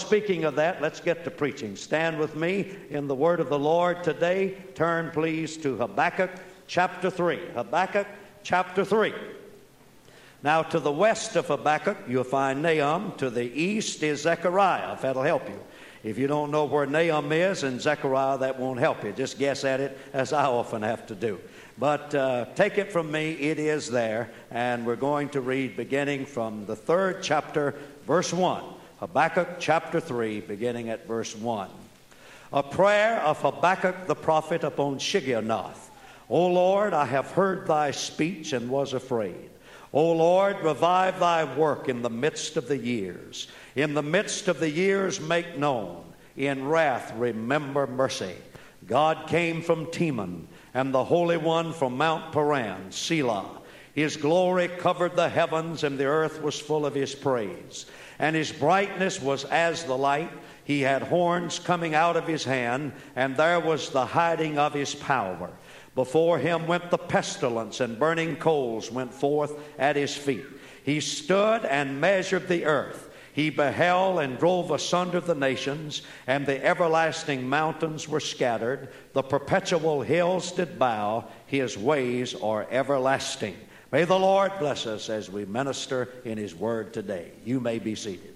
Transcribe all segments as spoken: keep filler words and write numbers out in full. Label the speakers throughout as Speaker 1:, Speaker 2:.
Speaker 1: speaking of that, let's get to preaching. Stand with me in the word of the Lord today. Turn, please, to Habakkuk chapter three. Habakkuk chapter three. Now, to the west of Habakkuk, you'll find Nahum. To the east is Zechariah, if that'll help you. If you don't know where Nahum is and Zechariah, that won't help you. Just guess at it, as I often have to do. But uh, take it from me, it is there. And we're going to read beginning from the third chapter, verse one. Habakkuk chapter three, beginning at verse one. A prayer of Habakkuk the prophet upon Shigionoth. O Lord, I have heard thy speech and was afraid. O Lord, revive thy work in the midst of the years. In the midst of the years make known. In wrath remember mercy. God came from Teman, and the Holy One from Mount Paran, Selah. His glory covered the heavens, and the earth was full of his praise. And his brightness was as the light. He had horns coming out of his hand, and there was the hiding of his power. Before him went the pestilence, and burning coals went forth at his feet. He stood and measured the earth. He beheld and drove asunder the nations, and the everlasting mountains were scattered. The perpetual hills did bow. His ways are everlasting. May the Lord bless us as we minister in his word today. You may be seated.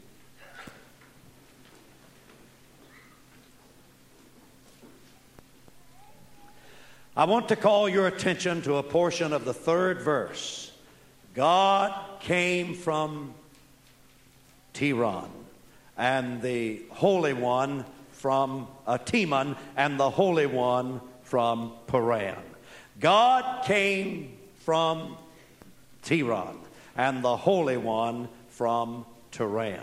Speaker 1: I want to call your attention to a portion of the third verse. God came from Teman, and the Holy One from uh, Teman, and the Holy One from Paran. God came from Teman, and the Holy One from Paran.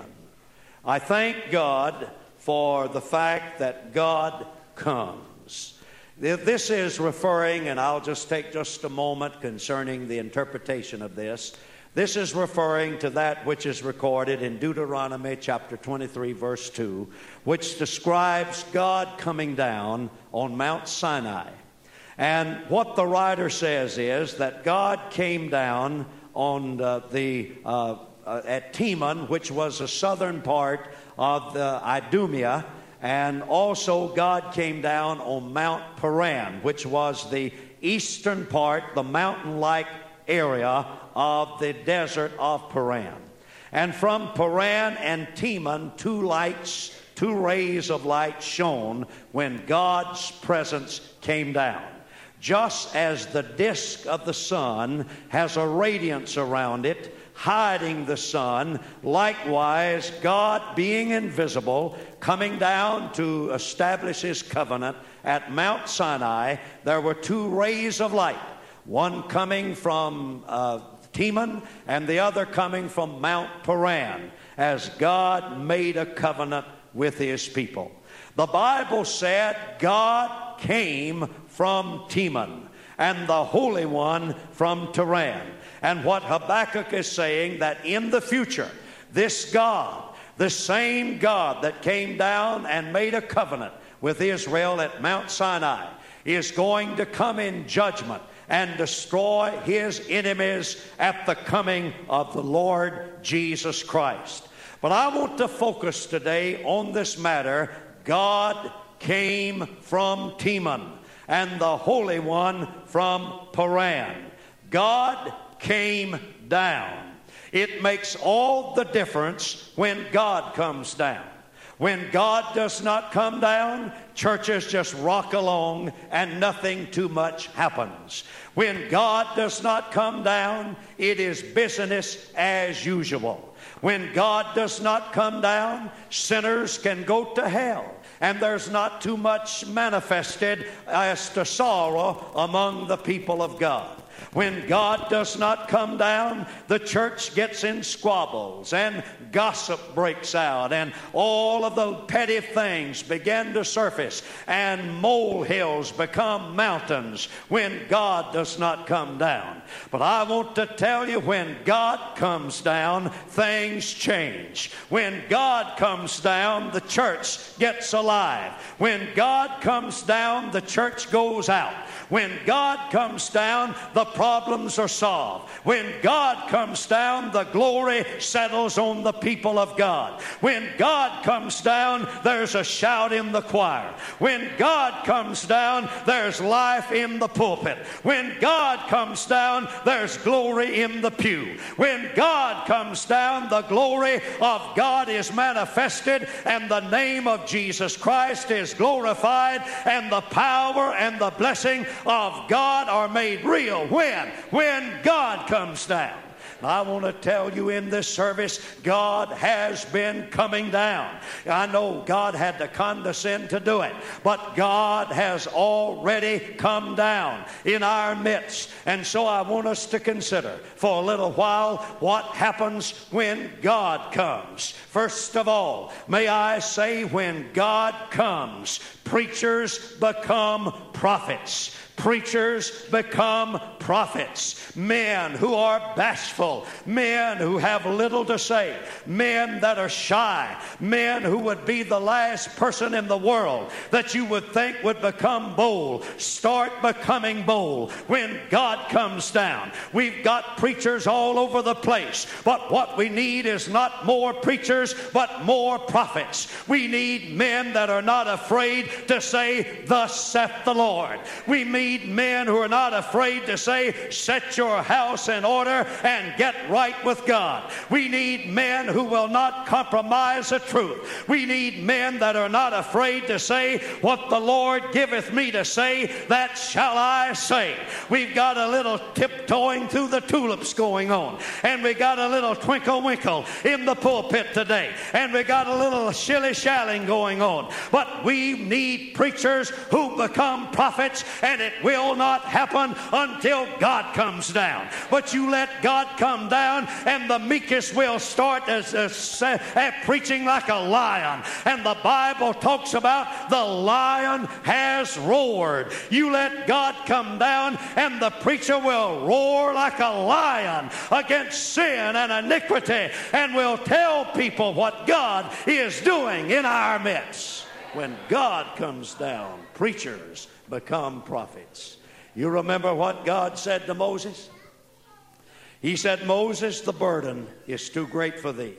Speaker 1: I thank God for the fact that God comes. This is referring, and I'll just take just a moment concerning the interpretation of this. This is referring to that which is recorded in Deuteronomy chapter twenty-three, verse two, which describes God coming down on Mount Sinai. And what the writer says is that God came down on uh, the uh, uh, at Teman, which was the southern part of the Idumea. And also God came down on Mount Paran, which was the eastern part, the mountain-like area of the desert of Paran. And from Paran and Teman, two lights, two rays of light shone when God's presence came down. Just as the disk of the sun has a radiance around it, hiding the sun, likewise God, being invisible, coming down to establish his covenant at Mount Sinai, there were two rays of light, one coming from uh, Teman and the other coming from Mount Paran, as God made a covenant with his people. The Bible said God came from Teman, and the Holy One from Paran. And what Habakkuk is saying, that in the future, this God, the same God that came down and made a covenant with Israel at Mount Sinai, is going to come in judgment and destroy his enemies at the coming of the Lord Jesus Christ. But I want to focus today on this matter. God came from Teman, and the Holy One from Paran. God came down. It makes all the difference when God comes down. When God does not come down, churches just rock along and nothing too much happens. When God does not come down, it is business as usual. When God does not come down, sinners can go to hell, and there's not too much manifested as to sorrow among the people of God. When God does not come down, the church gets in squabbles and gossip breaks out, and all of the petty things begin to surface, and molehills become mountains when God does not come down. But I want to tell you, when God comes down, things change. When God comes down, the church gets alive. When God comes down, the church goes out. When God comes down, the the problems are solved. When God comes down, the glory settles on the people of God. When God comes down, there's a shout in the choir. When God comes down, there's life in the pulpit. When God comes down, there's glory in the pew. When God comes down, the glory of God is manifested, and the name of Jesus Christ is glorified, and the power and the blessing of God are made real. When? When God comes down. I want to tell you in this service, God has been coming down. I know God had to condescend to do it, but God has already come down in our midst. And so I want us to consider for a little while what happens when God comes. First of all, may I say, when God comes, preachers become prophets. Preachers become prophets. Men who are bashful, men who have little to say, men that are shy, men who would be the last person in the world that you would think would become bold, start becoming bold when God comes down. We've got preachers all over the place, but what we need is not more preachers, but more prophets. We need men that are not afraid to say, "Thus saith the Lord." We need men who are not afraid to say, "Set your house in order and get right with God." We need men who will not compromise the truth. We need men that are not afraid to say, "What the Lord giveth me to say, that shall I say." We've got a little tiptoeing through the tulips going on, and we got a little twinkle winkle in the pulpit today, and we got a little shilly-shallying going on. But we need preachers who become prophets, and it will not happen until God comes down. But you let God come down, and the meekest will start as, as, as preaching like a lion. And the Bible talks about the lion has roared. You let God come down, and the preacher will roar like a lion against sin and iniquity, and will tell people what God is doing in our midst. When God comes down, preachers become prophets. You remember what God said to Moses? He said, "Moses, the burden is too great for thee.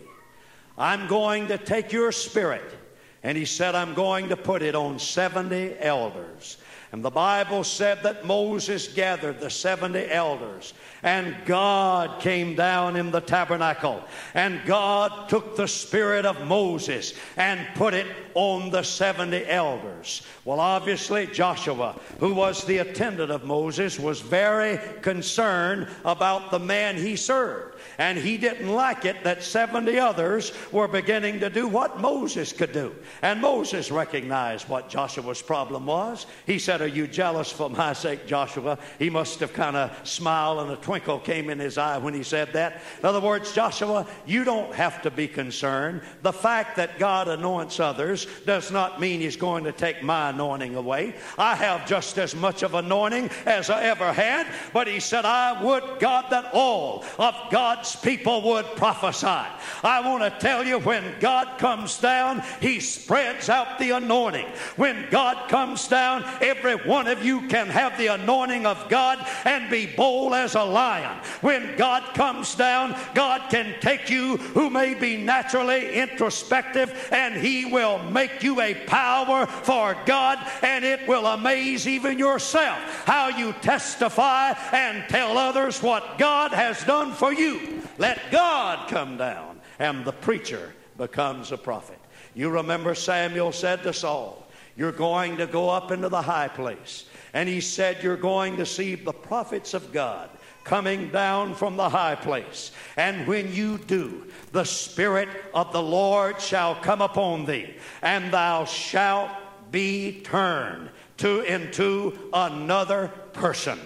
Speaker 1: I'm going to take your spirit." And he said, "I'm going to put it on seventy elders." And the Bible said that Moses gathered the seventy elders, and God came down in the tabernacle, and God took the spirit of Moses and put it on the seventy elders. Well, obviously Joshua, who was the attendant of Moses, was very concerned about the man he served. And he didn't like it that seventy others were beginning to do what Moses could do. And Moses recognized what Joshua's problem was. He said, "Are you jealous for my sake, Joshua?" He must have kind of smiled, and a twinkle came in his eye when he said that. In other words, Joshua, you don't have to be concerned. The fact that God anoints others does not mean he's going to take my anointing away. I have just as much of anointing as I ever had. But he said, "I would, God, that all of God's people would prophesy." I want to tell you, when God comes down, he spreads out the anointing. When God comes down, every one of you can have the anointing of God and be bold as a lion. When God comes down, God can take you who may be naturally introspective, and he will make you a power for God, and it will amaze even yourself how you testify and tell others what God has done for you. Let God come down, and the preacher becomes a prophet. You remember Samuel said to Saul, "You're going to go up into the high place." And he said, "You're going to see the prophets of God coming down from the high place. And when you do, the Spirit of the Lord shall come upon thee, and thou shalt be turned to into another person."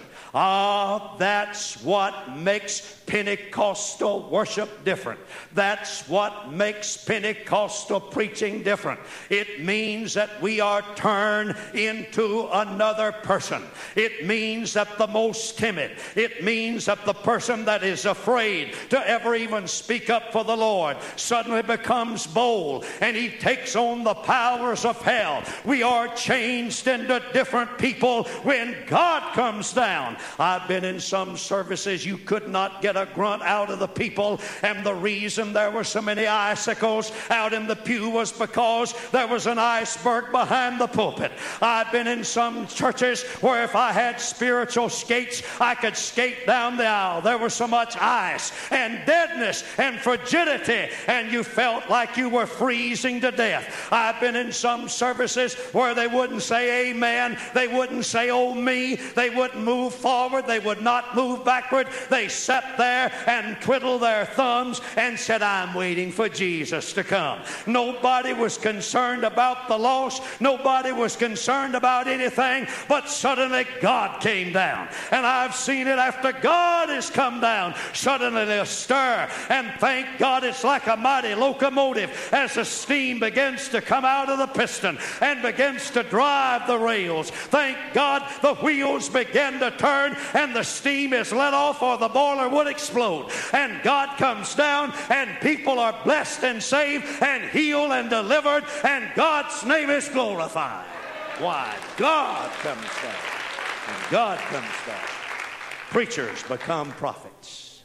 Speaker 1: Ah, that's what makes Pentecostal worship different. That's what makes Pentecostal preaching different. It means that we are turned into another person. It means that the most timid, it means that the person that is afraid to ever even speak up for the Lord suddenly becomes bold, and he takes on the powers of hell. We are changed into different people when God comes down. I've been in some services you could not get a grunt out of the people, and the reason there were so many icicles out in the pew was because there was an iceberg behind the pulpit. I've been in some churches where if I had spiritual skates, I could skate down the aisle. There was so much ice and deadness and frigidity, and you felt like you were freezing to death. I've been in some services where they wouldn't say amen, they wouldn't say oh me, they wouldn't move forward, they would not move backward. They sat there and twiddled their thumbs and said, I'm waiting for Jesus to come. Nobody was concerned about the lost, nobody was concerned about anything, but suddenly God came down. And I've seen it after God has come down, suddenly they'll stir, and thank God it's like a mighty locomotive as the steam begins to come out of the piston and begins to drive the rails. Thank God the wheels begin to turn and the steam is let off or the boiler would explode. And God comes down and people are blessed and saved and healed and delivered, and God's name is glorified. Why? God comes down. And God comes down. Preachers become prophets.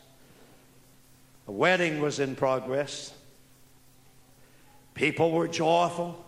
Speaker 1: A wedding was in progress. People were joyful.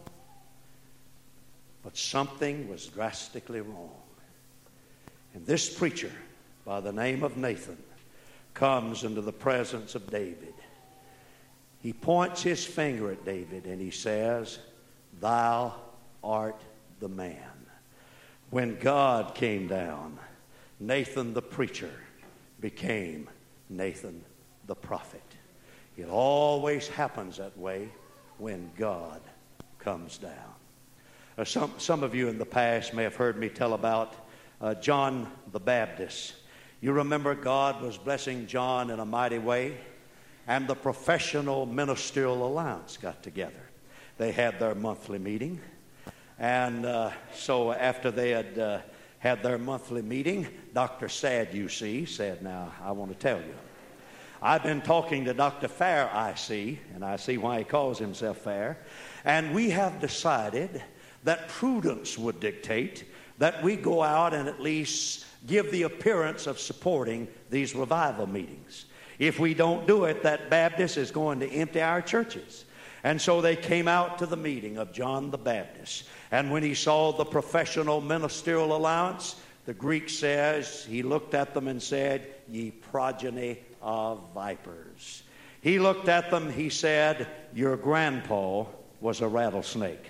Speaker 1: But something was drastically wrong. And this preacher, by the name of Nathan, comes into the presence of David. He points his finger at David and he says, Thou art the man. When God came down, Nathan the preacher became Nathan the prophet. It always happens that way when God comes down. Uh, some, some of you in the past may have heard me tell about uh, John the Baptist. You remember God was blessing John in a mighty way, and the Professional Ministerial Alliance got together. They had their monthly meeting, and uh, so after they had uh, had their monthly meeting, Doctor Sad, you see, said, now, I want to tell you, I've been talking to Doctor Fair, I see, and I see why he calls himself Fair, and we have decided that prudence would dictate that we go out and at least give the appearance of supporting these revival meetings. If we don't do it, that Baptist is going to empty our churches. And so they came out to the meeting of John the Baptist. And when he saw the Professional Ministerial Alliance, the Greek says, he looked at them and said, Ye progeny of vipers. He looked at them, he said, Your grandpa was a rattlesnake.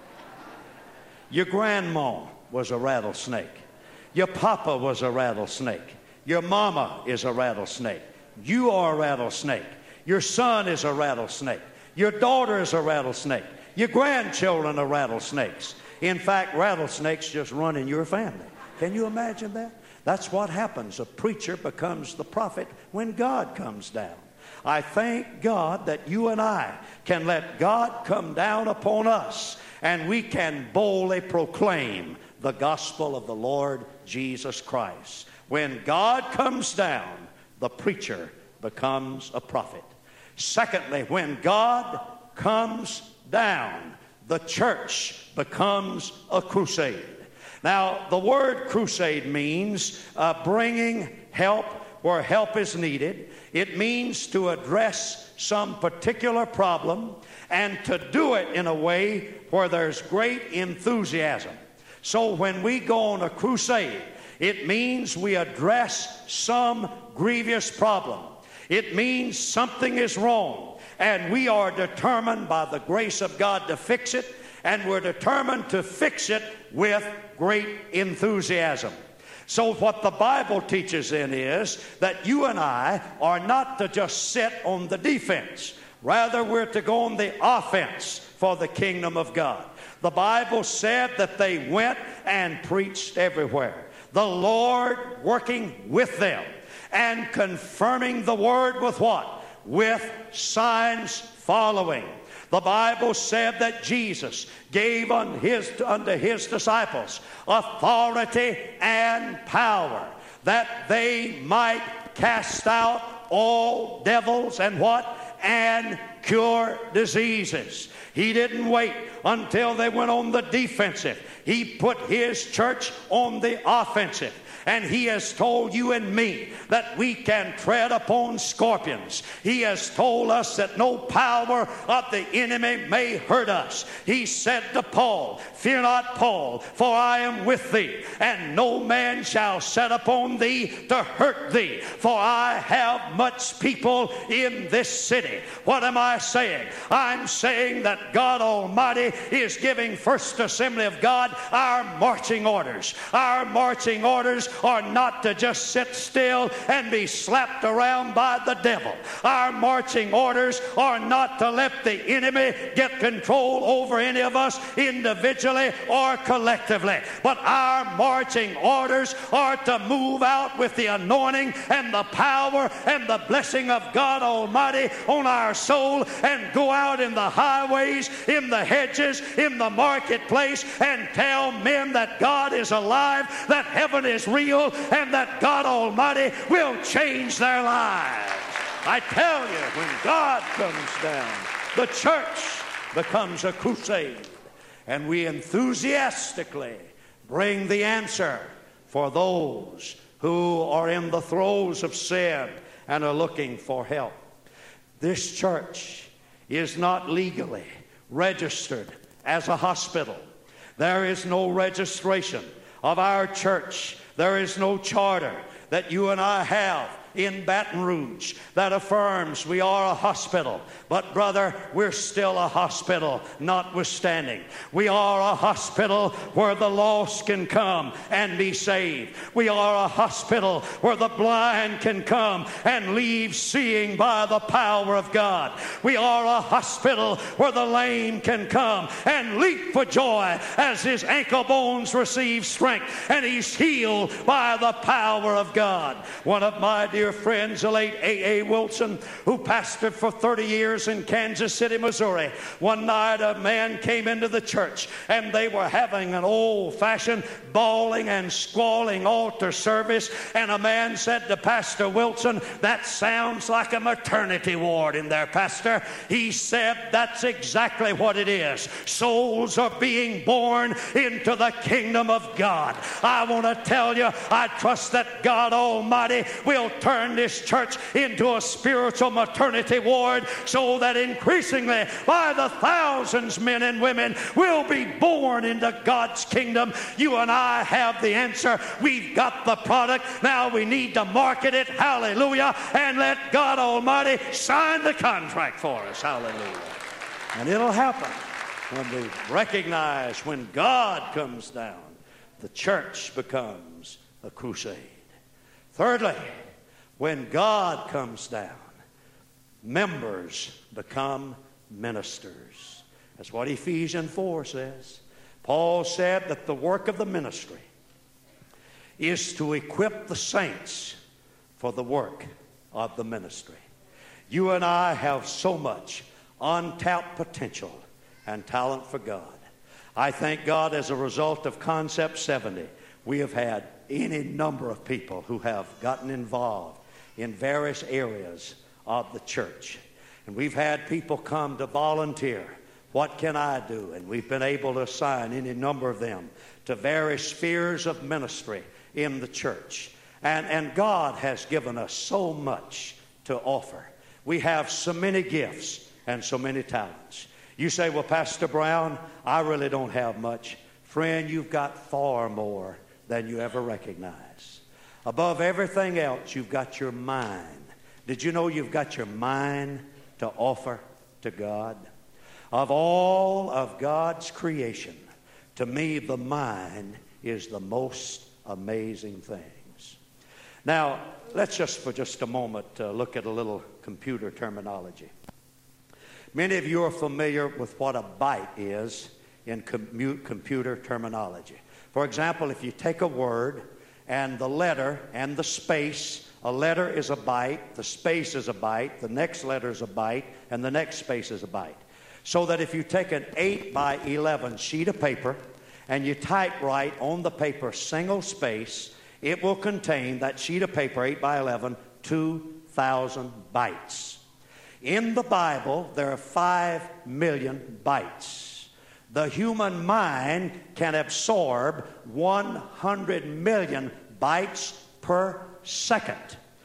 Speaker 1: Your grandma was a rattlesnake. Your papa was a rattlesnake. Your mama is a rattlesnake. You are a rattlesnake. Your son is a rattlesnake. Your daughter is a rattlesnake. Your grandchildren are rattlesnakes. In fact, rattlesnakes just run in your family. Can you imagine that? That's what happens. A preacher becomes the prophet when God comes down. I thank God that you and I can let God come down upon us, and we can boldly proclaim the gospel of the Lord Jesus Christ. When God comes down, the preacher becomes a prophet. Secondly, when God comes down, the church becomes a crusade. Now, the word crusade means uh, bringing help where help is needed. It means to address some particular problem and to do it in a way where there's great enthusiasm. So when we go on a crusade, it means we address some grievous problem. It means something is wrong, and we are determined by the grace of God to fix it, and we're determined to fix it with great enthusiasm. So what the Bible teaches then is that you and I are not to just sit on the defense. Rather, we're to go on the offense for the kingdom of God. The Bible said that they went and preached everywhere. The Lord working with them and confirming the word with what? With signs following. The Bible said that Jesus gave unto his, unto his disciples authority and power, that they might cast out all devils and what? And cure diseases. He didn't wait until they went on the defensive. He put His church on the offensive. And He has told you and me that we can tread upon scorpions. He has told us that no power of the enemy may hurt us. He said to Paul, "Fear not, Paul, for I am with thee, and no man shall set upon thee to hurt thee, for I have much people in this city." What am I saying? I'm saying that God Almighty is giving First Assembly of God our marching orders. Our marching orders are not to just sit still and be slapped around by the devil. Our marching orders are not to let the enemy get control over any of us individually or collectively. But our marching orders are to move out with the anointing and the power and the blessing of God Almighty on our soul, and go out in the highways, in the hedges, in the marketplace, and tell men that God is alive, that heaven is real, and that God Almighty will change their lives. I tell you, when God comes down, the church becomes a crusade, and we enthusiastically bring the answer for those who are in the throes of sin and are looking for help. This church is not legally registered as a hospital. There is no registration of our church. There is no charter that you and I have in Baton Rouge that affirms we are a hospital. But brother, we're still a hospital notwithstanding. We are a hospital where the lost can come and be saved. We are a hospital where the blind can come and leave seeing by the power of God. We are a hospital where the lame can come and leap for joy as his ankle bones receive strength and he's healed by the power of God. One of my dear friends, the late A A Wilson, who pastored for thirty years in Kansas City, Missouri. One night a man came into the church and they were having an old-fashioned bawling and squalling altar service, and a man said to Pastor Wilson, "That sounds like a maternity ward in there, Pastor." He said, "That's exactly what it is. Souls are being born into the kingdom of God." I want to tell you, I trust that God Almighty will turn this church into a spiritual maternity ward, so that increasingly by the thousands men and women will be born into God's kingdom. You and I have the answer. We've got the product. Now we need to market it. Hallelujah. And let God Almighty sign the contract for us. Hallelujah. And it'll happen when we recognize when God comes down, the church becomes a crusade. Thirdly, when God comes down, members become ministers. That's what Ephesians four says. Paul said that the work of the ministry is to equip the saints for the work of the ministry. You and I have so much untapped potential and talent for God. I thank God, as a result of Concept seventy, we have had any number of people who have gotten involved in various areas of the church. And we've had people come to volunteer. What can I do? And we've been able to assign any number of them to various spheres of ministry in the church. And, and God has given us so much to offer. We have so many gifts and so many talents. You say, "Well, Pastor Brown, I really don't have much." Friend, you've got far more than you ever recognize. Above everything else, you've got your mind. Did you know you've got your mind to offer to God? Of all of God's creation, to me, the mind is the most amazing things. Now, let's just for just a moment uh, look at a little computer terminology. Many of you are familiar with what a byte is in commu- computer terminology. For example, if you take a word and the letter and the space, a letter is a byte, the space is a byte, the next letter is a byte, and the next space is a byte. So that if you take an eight by eleven sheet of paper and you type right on the paper single space, it will contain, that sheet of paper, eight by eleven, two thousand bytes. In the Bible, there are five million bytes. The human mind can absorb one hundred million bytes per second.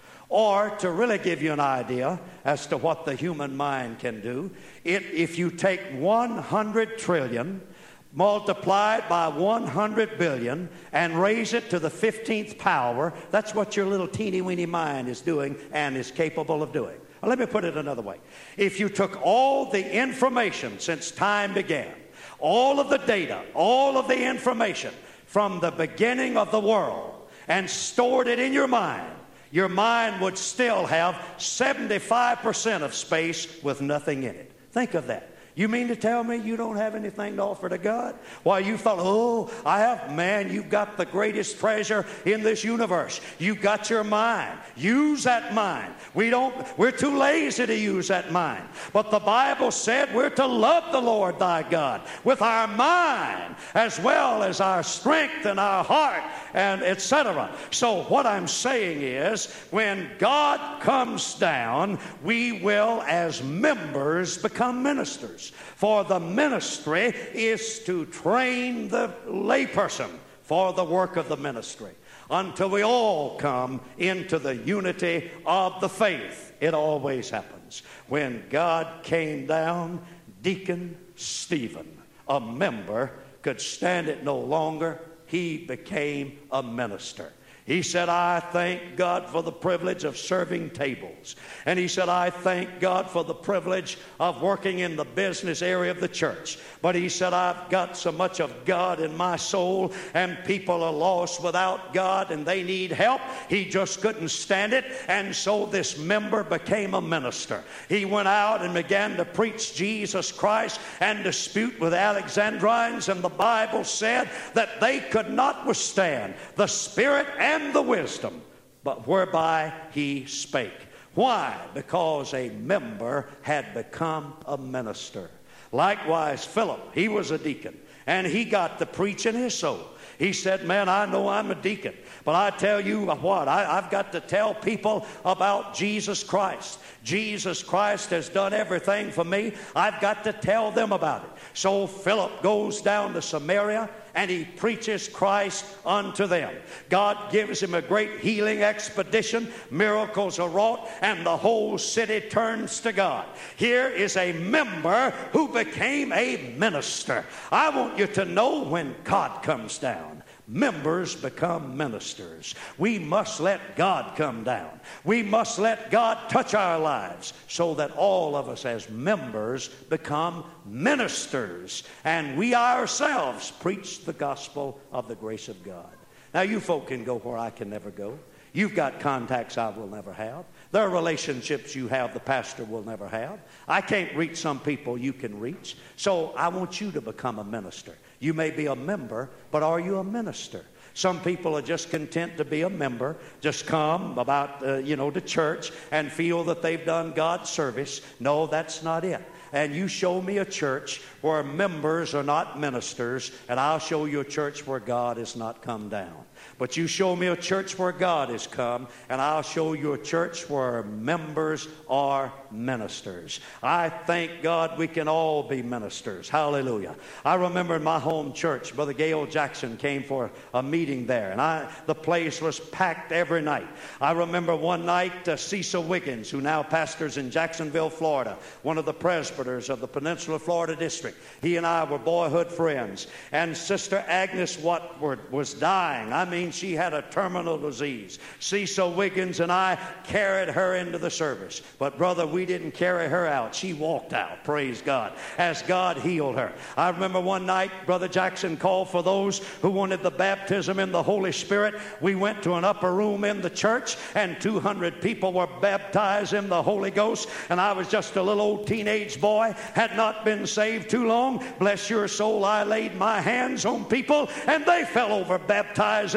Speaker 1: Or to really give you an idea as to what the human mind can do, it, if you take one hundred trillion, multiply it by one hundred billion, and raise it to the fifteenth power, that's what your little teeny-weeny mind is doing and is capable of doing. Now, let me put it another way. If you took all the information since time began, all of the data, all of the information from the beginning of the world, and stored it in your mind, your mind would still have seventy-five percent of space with nothing in it. Think of that. You mean to tell me you don't have anything to offer to God? Why, you thought, oh, I have, man, you've got the greatest treasure in this universe. You've got your mind. Use that mind. We don't, we're too lazy to use that mind. But the Bible said we're to love the Lord thy God with our mind as well as our strength and our heart and et cetera. So what I'm saying is, when God comes down, we will as members become ministers. For the ministry is to train the layperson for the work of the ministry until we all come into the unity of the faith. It always happens. When God came down, Deacon Stephen, a member, could stand it no longer. He became a minister. He said, I thank God for the privilege of serving tables. And he said, I thank God for the privilege of working in the business area of the church. But he said, I've got so much of God in my soul, and people are lost without God, and they need help. He just couldn't stand it. And so this member became a minister. He went out and began to preach Jesus Christ and dispute with Alexandrines. And the Bible said that they could not withstand the spirit and and the wisdom, but whereby he spake. Why? Because a member had become a minister. Likewise, Philip, he was a deacon, and he got to preach in his soul. He said, man, I know I'm a deacon, but I tell you what, I, I've got to tell people about Jesus Christ. Jesus Christ has done everything for me. I've got to tell them about it. So Philip goes down to Samaria, and he preaches Christ unto them. God gives him a great healing expedition. Miracles are wrought, and the whole city turns to God. Here is a member who became a minister. I want you to know, when God comes down, members become ministers. We must let God come down. We must let God touch our lives so that all of us as members become ministers, and we ourselves preach the gospel of the grace of God. Now, you folk can go where I can never go. You've got contacts I will never have. There are relationships you have the pastor will never have. I can't reach some people you can reach. So I want you to become a minister. You may be a member, but are you a minister? Some people are just content to be a member, just come about, uh, you know, to church and feel that they've done God's service. No, that's not it. And you show me a church where members are not ministers, and I'll show you a church where God has not come down. But you show me a church where God has come, and I'll show you a church where members are ministers. I thank God we can all be ministers. Hallelujah. I remember in my home church, Brother Gail Jackson came for a meeting there, and I, the place was packed every night. I remember one night uh, Cecil Wiggins, who now pastors in Jacksonville, Florida, one of the presbyters of the Peninsula Florida District. He and I were boyhood friends. And Sister Agnes Watford was dying. I mean, she had a terminal disease. Cecil Wiggins and I carried her into the service. But brother, we didn't carry her out. She walked out, praise God, as God healed her. I remember one night, Brother Jackson called for those who wanted the baptism in the Holy Spirit. We went to an upper room in the church, and two hundred people were baptized in the Holy Ghost. And I was just a little old teenage boy, had not been saved too long. Bless your soul, I laid my hands on people, and they fell over baptized in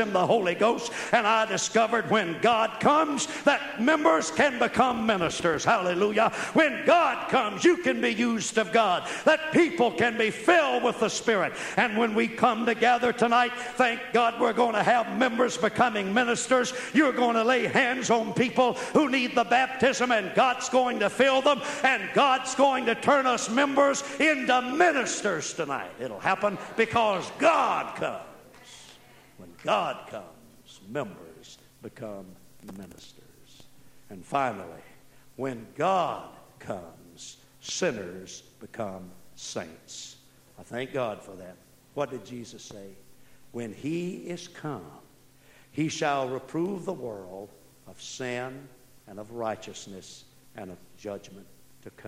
Speaker 1: in the Holy Ghost. And I discovered when God comes, that members can become ministers. Hallelujah. When God comes, you can be used of God. That people can be filled with the Spirit. And when we come together tonight, thank God we're going to have members becoming ministers. You're going to lay hands on people who need the baptism, and God's going to fill them, and God's going to turn us members into ministers tonight. It'll happen because God comes. When God comes, members become ministers. And finally, when God comes, sinners become saints. I thank God for that. What did Jesus say? When he is come, he shall reprove the world of sin and of righteousness and of judgment to come.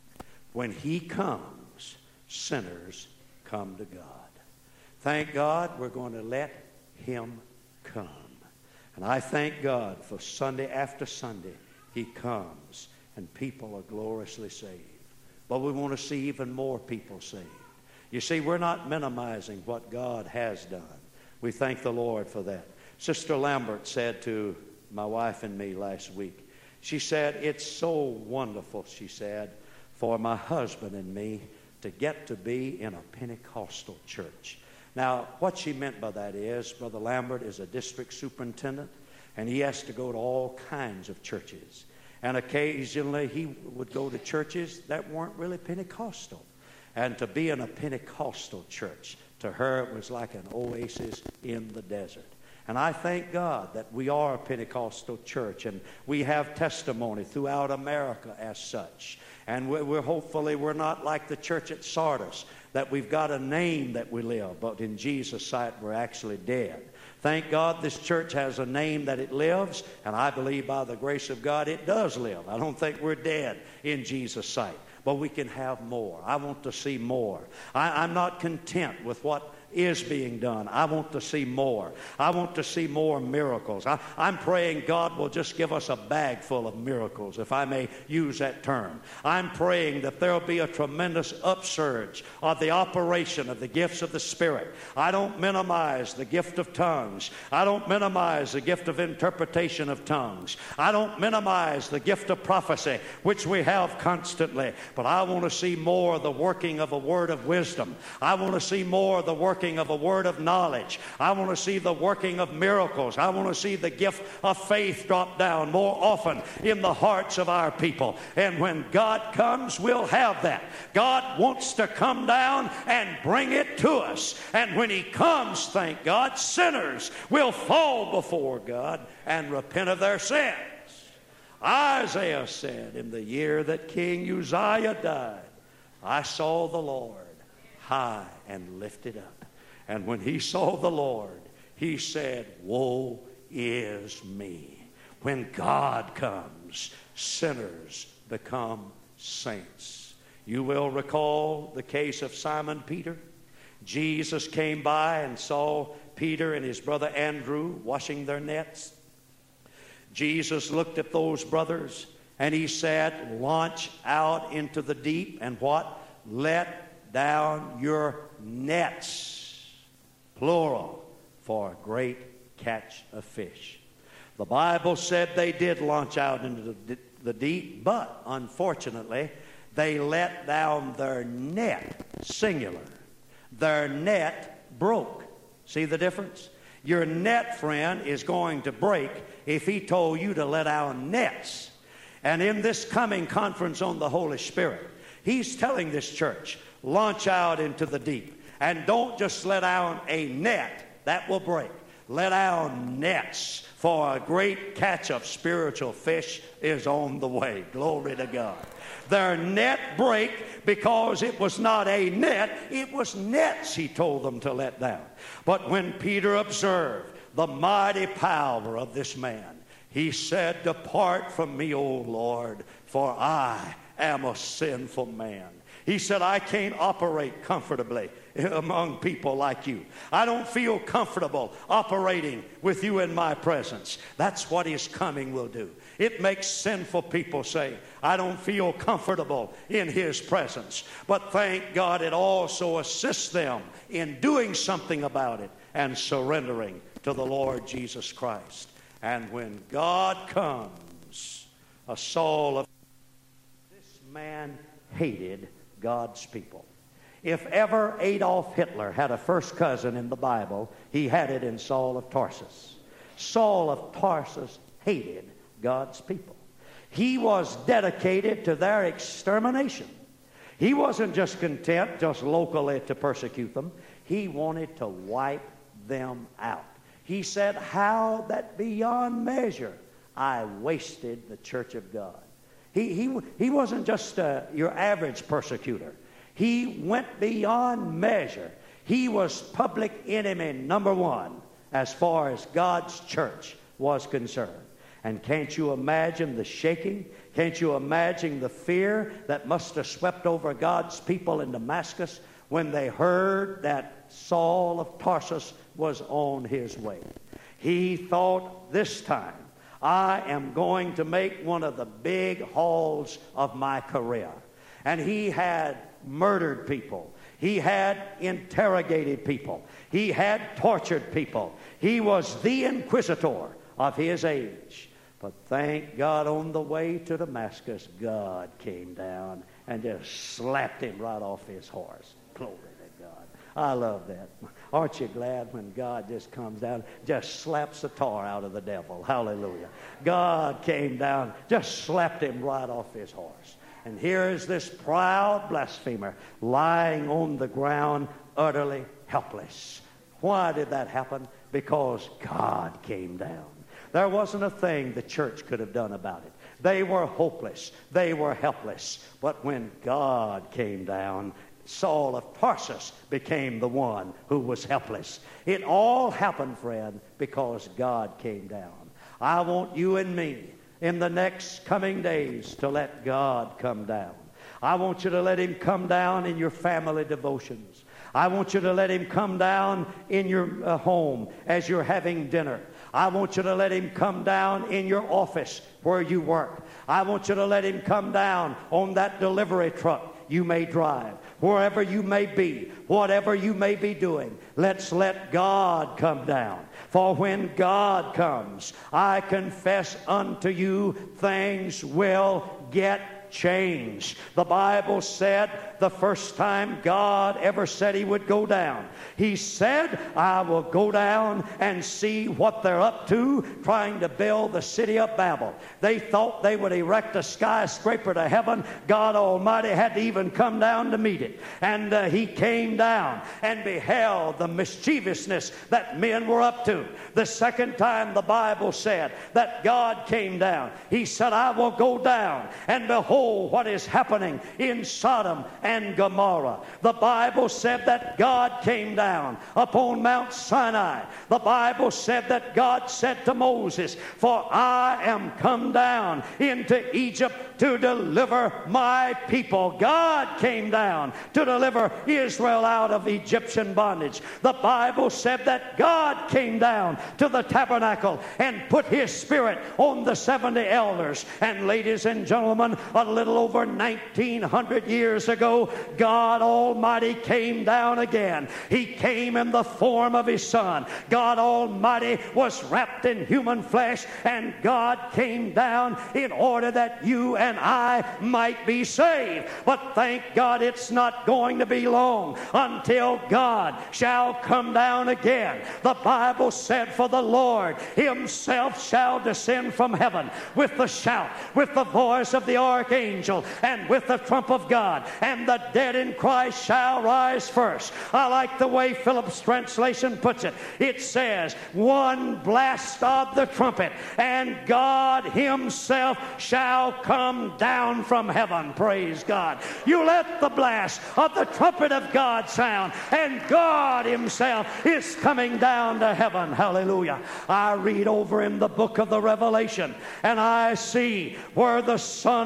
Speaker 1: When he comes, sinners come to God. Thank God we're going to let him come. And I thank God for Sunday after Sunday, he comes and people are gloriously saved. But we want to see even more people saved. You see, we're not minimizing what God has done. We thank the Lord for that. Sister Lambert said to my wife and me last week, she said, it's so wonderful, she said, for my husband and me to get to be in a Pentecostal church. Now, what she meant by that is, Brother Lambert is a district superintendent, and he has to go to all kinds of churches. And occasionally he would go to churches that weren't really Pentecostal. And to be in a Pentecostal church, to her it was like an oasis in the desert. And I thank God that we are a Pentecostal church, and we have testimony throughout America as such. And we're, we're hopefully we're not like the church at Sardis, that we've got a name that we live, but in Jesus' sight we're actually dead. Thank God this church has a name that it lives, and I believe by the grace of God it does live. I don't think we're dead in Jesus' sight, but we can have more. I want to see more. I, I'm not content with what is being done. I want to see more. I want to see more miracles. I, I'm praying God will just give us a bag full of miracles, if I may use that term. I'm praying that there will be a tremendous upsurge of the operation of the gifts of the Spirit. I don't minimize the gift of tongues. I don't minimize the gift of interpretation of tongues. I don't minimize the gift of prophecy, which we have constantly. But I want to see more of the working of a word of wisdom. I want to see more of the working of a word of knowledge. I want to see the working of miracles. I want to see the gift of faith drop down more often in the hearts of our people. And when God comes, we'll have that. God wants to come down and bring it to us. And when he comes, thank God, sinners will fall before God and repent of their sins. Isaiah said, in the year that King Uzziah died, I saw the Lord high and lifted up. And when he saw the Lord, he said, woe is me. When God comes, sinners become saints. You will recall the case of Simon Peter. Jesus came by and saw Peter and his brother Andrew washing their nets. Jesus looked at those brothers and he said, launch out into the deep and what? Let down your nets, plural, for a great catch of fish. The Bible said they did launch out into the, the deep, but unfortunately, they let down their net, singular. Their net broke. See the difference? Your net, friend, is going to break if he told you to let down nets. And in this coming conference on the Holy Spirit, he's telling this church, launch out into the deep. And don't just let down a net. That will break. Let down nets, for a great catch of spiritual fish is on the way. Glory to God. Their net break because it was not a net. It was nets he told them to let down. But when Peter observed the mighty power of this man, he said, depart from me, O Lord, for I am a sinful man. He said, I can't operate comfortably among people like you. I don't feel comfortable operating with you in my presence. That's what his coming will do. It makes sinful people say, I don't feel comfortable in his presence. But thank God it also assists them in doing something about it and surrendering to the Lord Jesus Christ. And when God comes, a Saul of this man hated God's people. If ever Adolf Hitler had a first cousin in the Bible, he had it in Saul of Tarsus. Saul of Tarsus hated God's people. He was dedicated to their extermination. He wasn't just content just locally to persecute them. He wanted to wipe them out. He said, how that beyond measure I wasted the church of God. He, he, he wasn't just uh, your average persecutor. He went beyond measure. He was public enemy number one as far as God's church was concerned. And can't you imagine the shaking? Can't you imagine the fear that must have swept over God's people in Damascus when they heard that Saul of Tarsus was on his way? He thought, this time I am going to make one of the big hauls of my career. And he had murdered people. He had interrogated people. He had tortured people. He was the inquisitor of his age. But thank God, on the way to Damascus, God came down and just slapped him right off his horse. Glory to God. I love that. Aren't you glad when God just comes down, just slaps the tar out of the devil? Hallelujah. God came down, just slapped him right off his horse. And here is this proud blasphemer lying on the ground, utterly helpless. Why did that happen? Because God came down. There wasn't a thing the church could have done about it. They were hopeless. They were helpless. But when God came down, Saul of Tarsus became the one who was helpless. It all happened, friend, because God came down. I want you and me in the next coming days to let God come down. I want you to let him come down in your family devotions. I want you to let him come down in your uh, home as you're having dinner. I want you to let him come down in your office where you work. I want you to let him come down on that delivery truck you may drive. Wherever you may be, whatever you may be doing, let's let God come down. For when God comes, I confess unto you, things will get changed. The Bible said the first time God ever said he would go down, he said, I will go down and see what they're up to, trying to build the city of Babel. They thought they would erect a skyscraper to heaven. God Almighty had to even come down to meet it. And uh, he came down and beheld the mischievousness that men were up to. The second time the Bible said that God came down, he said, I will go down and behold what is happening in Sodom and Gomorrah. The Bible said that God came down upon Mount Sinai. The Bible said that God said to Moses, for I am come down into Egypt to deliver my people. God came down to deliver Israel out of Egyptian bondage. The Bible said that God came down to the tabernacle and put his spirit on the seventy elders. And ladies and gentlemen, a little over nineteen hundred years ago, God Almighty came down again. He came in the form of his Son. God Almighty was wrapped in human flesh, and God came down in order that you and I might be saved. But thank God it's not going to be long until God shall come down again. The Bible said, for the Lord himself shall descend from heaven with the shout, with the voice of the archangel, and with the trump of God, and the dead in Christ shall rise first. I like the way Phillips' translation puts it. It says, one blast of the trumpet, and God himself shall come down from heaven. Praise God. You let the blast of the trumpet of God sound, and God himself is coming down to heaven. Hallelujah. I read over in the book of the Revelation, and I see where the Son of the living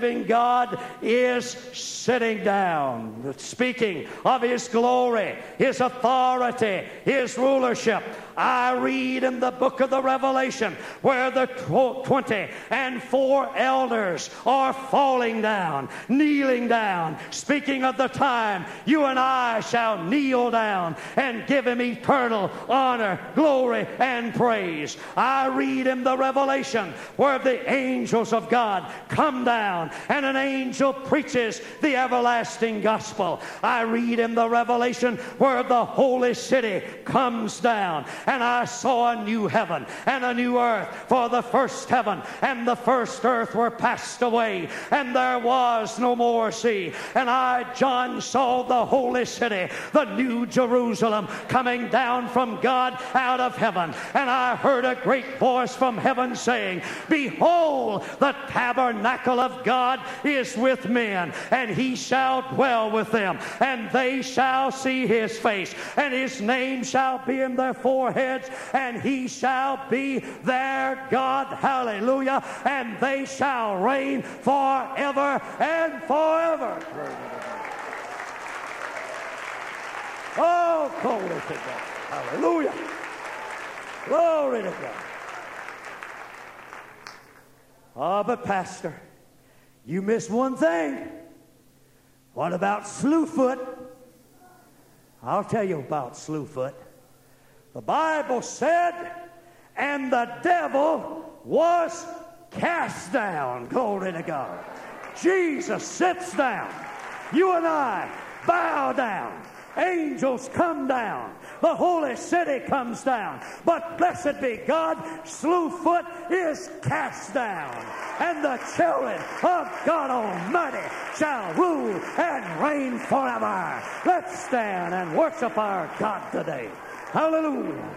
Speaker 1: living God is sitting down, speaking of His glory, His authority, His rulership. I read in the book of the Revelation where the twenty and four elders are falling down, kneeling down, speaking of the time you and I shall kneel down and give Him eternal honor, glory, and praise. I read in the Revelation where the angels of God come down and an angel preaches the everlasting gospel. I read in the Revelation where the holy city comes down, and I saw a new heaven and a new earth, for the first heaven and the first earth were passed away, and there was no more sea. And I, John, saw the holy city, the new Jerusalem, coming down from God out of heaven. And I heard a great voice from heaven saying, Behold, the tabernacle of God is with men, and He shall dwell with them, and they shall see His face, and His name shall be in their foreheads, and He shall be their God. Hallelujah. And they shall reign forever and forever. Oh, glory to God. Hallelujah. Glory to God. Oh, but Pastor, you missed one thing. What about Slewfoot? I'll tell you about Slewfoot. The Bible said, and the devil was cast down. Glory to God. Jesus sits down. You and I bow down. Angels come down. The holy city comes down. But blessed be God, Slewfoot is cast down. And the children of God Almighty shall rule and reign forever. Let's stand and worship our God today. Hallelujah.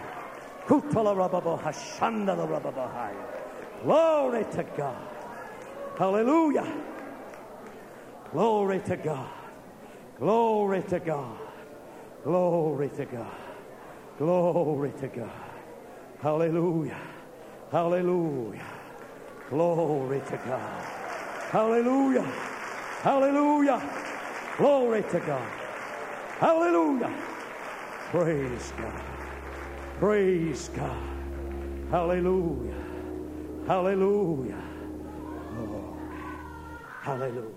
Speaker 1: Glory to God. Hallelujah. Glory to God. Glory to God. Glory to God. Glory to God. Hallelujah. Hallelujah. Glory to God. Hallelujah. Hallelujah. Glory to God. Hallelujah. Praise God. Praise God. Hallelujah. Hallelujah. Glory. Hallelujah.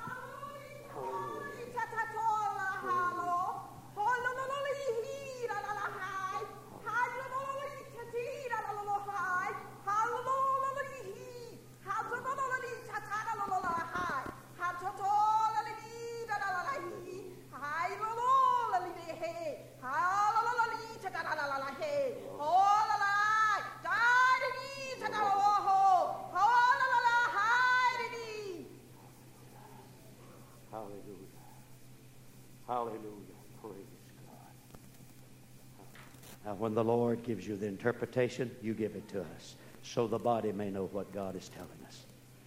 Speaker 1: Hallelujah. Praise God. Now, when the Lord gives you the interpretation, you give it to us, so the body may know what God is telling us.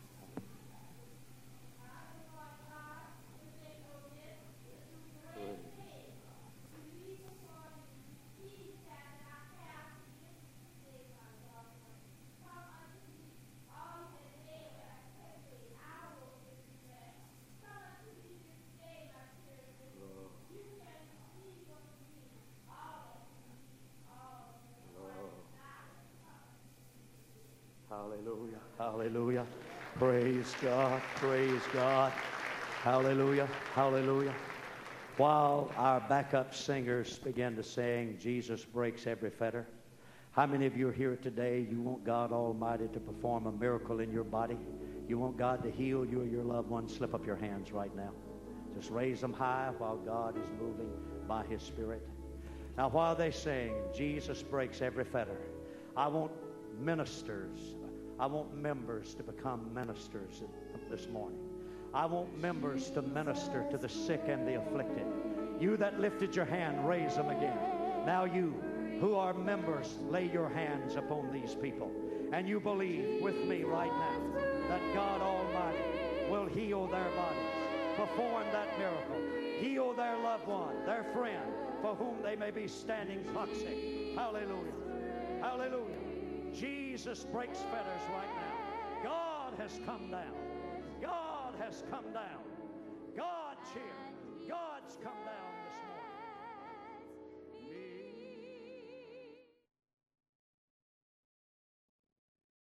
Speaker 1: Hallelujah. Hallelujah. Praise God. Praise God. Hallelujah. Hallelujah. While our backup singers begin to sing, Jesus breaks every fetter. How many of you are here today? You want God Almighty to perform a miracle in your body? You want God to heal you or your loved one? Slip up your hands right now. Just raise them high while God is moving by His Spirit. Now, while they sing, Jesus breaks every fetter, I want ministers, I want members to become ministers this morning. I want members to minister to the sick and the afflicted. You that lifted your hand, raise them again. Now you who are members, lay your hands upon these people. And you believe with me right now that God Almighty will heal their bodies, perform that miracle, heal their loved one, their friend, for whom they may be standing toxic. Hallelujah. Hallelujah. Jesus breaks fetters right now. God has come down. God God has come down. God's here. God's come